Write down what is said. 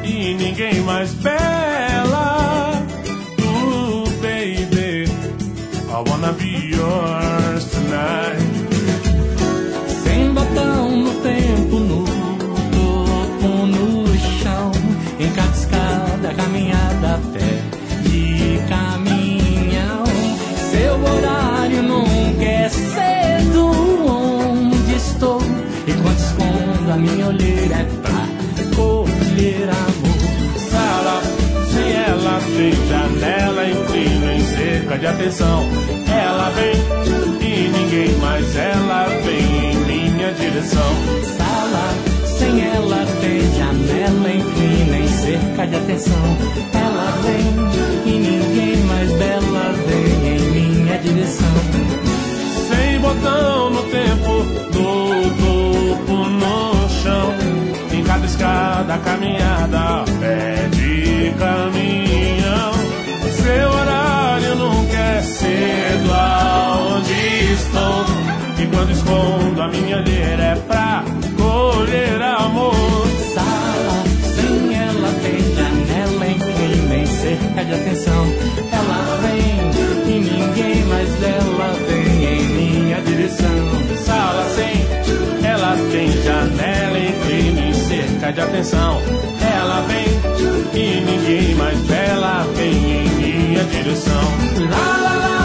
e ninguém mais bela. Baby, I wanna be yours tonight. Sem botão no tempo, no topo, no chão, em cada escada, caminhada a pé de caminhão. Seu horário nunca é cedo, onde estou? E quando escondo a minha olheira é pra colher amor. Sala, sem ela tem janela, inclina em cerca de atenção. Ela vem e ninguém mais, ela vem em minha direção. Sala, sem ela tem janela, inclina em cerca de atenção. Ela vem e ninguém mais bela vem em minha direção. Sem botão no tempo, no topo, no chão, em cada escada, caminhada, a pé de caminhão. Seu horário nunca é cedo, aonde estou? E quando escondo a minha olheira é pra colher amor. Sala, sem ela tem janela, inclina em cerca de atenção. Ela vem e ninguém mais dela vem em minha direção. Sala sem, ela tem janela, inclina em cerca de atenção. Ela vem e ninguém mais dela vem em minha direção. Lá, lá, lá.